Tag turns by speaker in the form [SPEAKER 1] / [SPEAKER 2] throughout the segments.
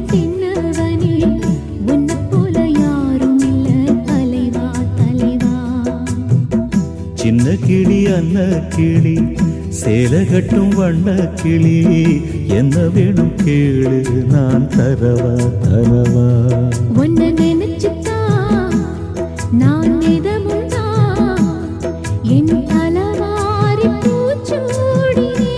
[SPEAKER 1] தென்னவனே உன்னை போல யாரும் இல்ல தலைவா தலைவா.
[SPEAKER 2] சின்ன கிளி அன்ன கிளி சேல கட்டும் வண்ண கிளி என்ன வேணும் கேளு நான் தரவா தரவா.
[SPEAKER 1] உன்னை நினைச்சுதான் நான் நிதமும் தான் என் தலவாரி பூச்சூடினே.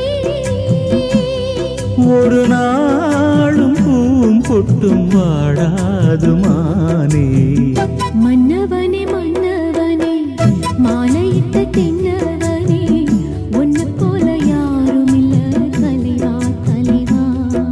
[SPEAKER 2] ஒரு நாளும் பூம் பொட்டும் வாடாது மானே.
[SPEAKER 1] மன்னவனே மன்னவனே மாலையிட்ட தென்னவனே உன்னை போல யாரும் இல்ல தலைவா தலைவா.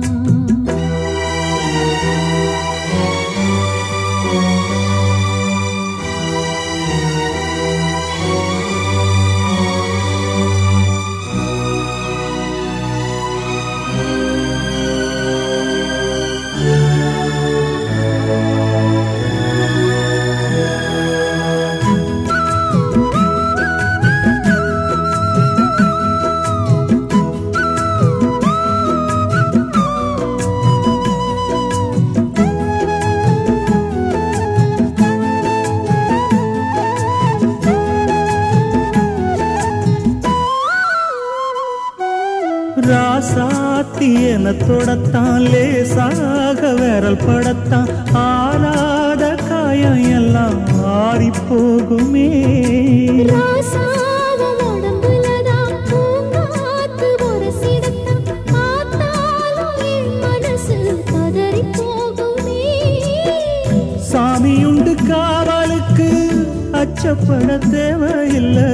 [SPEAKER 2] ராசாத்தி என தொடத்தான் லேசாக விரல் படத்தான் ஆறாத காயம் எல்லாம் ஆறி போகுமே.
[SPEAKER 1] ராசாவ உடம்புலதான் பூங்காத்து உரசிடத்தான் பார்த்தாலும் என் மனசு பதறி போகுமே.
[SPEAKER 2] சாமியுண்டு காவலுக்கு அச்சப்பட தேவையில்லை.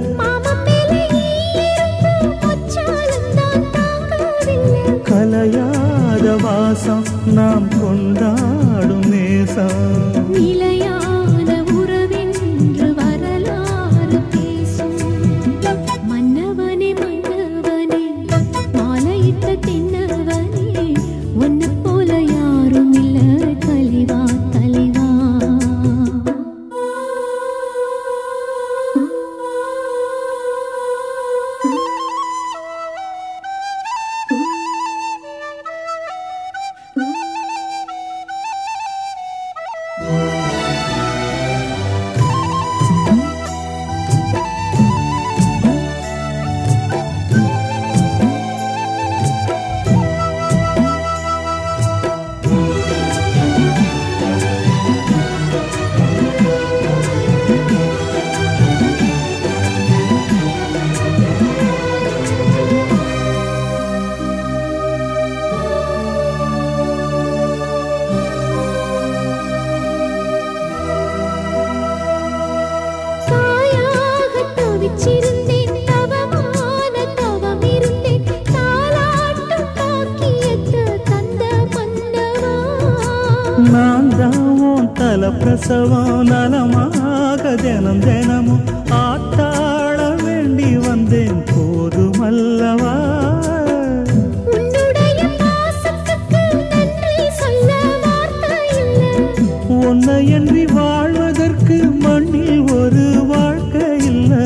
[SPEAKER 2] கலையாத வாசம் நாம் கொண்டாடும் நேசம்.
[SPEAKER 1] நிலையான உறவென்று வரலாறு பேசும். மன்னவனே மன்னவனே மாலையிட்ட தென்னவனே உன்னை போல யாரும் இல்ல தலைவா தலைவா.
[SPEAKER 2] நான் தான் தல பிரசவம் நலமாக தினம் தினமும் ஆத்தாள வேண்டி வந்தேன் போதுமல்லவா. உன்னை என்றி வாழ்வதற்கு மண்ணில் ஒரு வாழ்க்கை இல்லை.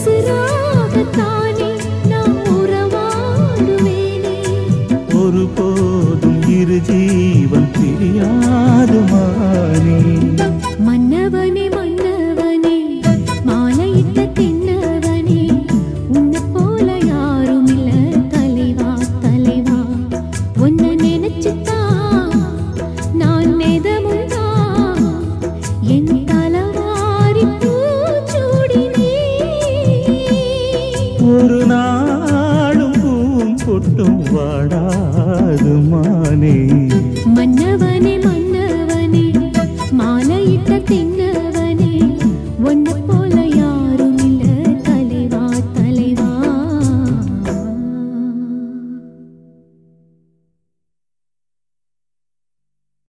[SPEAKER 2] ஒருபோதும் இரு ஜீவன் பிரியாது மானே.
[SPEAKER 1] மன்னவனே மன்னவனே மாலையிட்ட தென்னவனே உன்னை போல யாரும் இல்ல தலைவா தலைவா. உன்னை நினைச்சுதான் நான் நிதமும் தான் என் தலவாரி பூச்சூடினே.
[SPEAKER 2] ஒரு நாளும் பூம் பொட்டும் வாடாது மானே.
[SPEAKER 1] மன்னவனே